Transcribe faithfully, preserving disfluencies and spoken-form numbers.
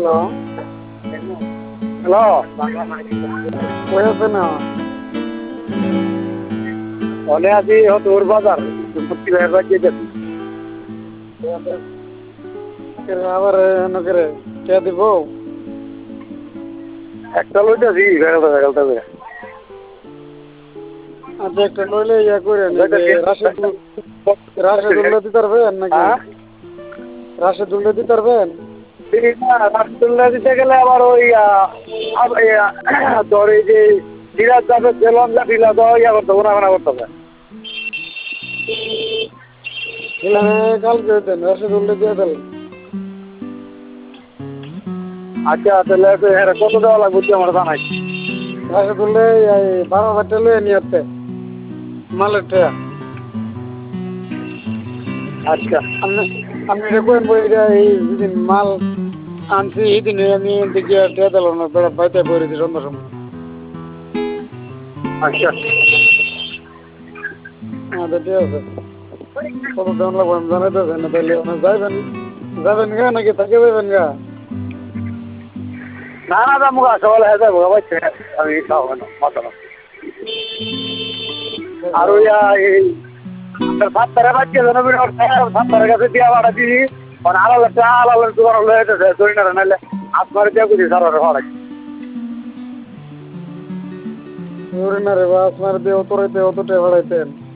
hello hello কই আছে না অনে আছি তোর বাজার মুক্তি ভাইয়ের বাড়ি যেতেছি আবার নকরে কে দিব একটা লইতেছি বেগালটা বেগালটা করে আচ্ছা একটা লইলে ইয়া করে রাশেদুল রাশেদুল্লাহ দিতে পারবেন নাকি রাশেদুল্লাহ দিতে পারবেন রাসগোল্লা দিতে গেলে আবার ওই তোর এই যে সিরাজ যাবে বেলন যা ঢিলা দেওয়া ইয়া করতে গুণাগুনা করতে হবে কালকে হইতেন রাশেদুল্লাহ দিয়ে দেন আচ্ছা তাহলে হ্যাঁ কত দেওয়া লাগবে তুই আমার জানাই রাশেদুল্লাহ বারো হাজার টাকা লইয়ে নিয়ে আসতে মালের টাকা আচ্ছা আপনি আপনি রেখেন বই এই যেদিন মাল আনছি এই দিন আমি দেখি টেয়া দিল না বেড়া বাইতে পড়েছি সন্ধ্যার সময় আচ্ছা আচ্ছা ঠিক আছে কত দাম লাগবে আমি জানাইতেছেন না তাহলে যাইবেন যাবেন গা নাকি থাকে যাবেন গা না না দাম মুখ আসা বলে হ্যাঁ যাবো বাচ্চা আমি খাওয়াবো না মাথা না আর ওই এই সাতটারে বাচ্চা যেন সাতটারের কাছে দিয়া বাড়া দিবি মানে আলাদা চা আলাদা দোকান হলে ধরি না নাহলে আসমারে দিয়া বুঝি সারা হওয়া না রে বাস মার দিয়ে অত রাইতে অত টাকা ভাড়াইতেন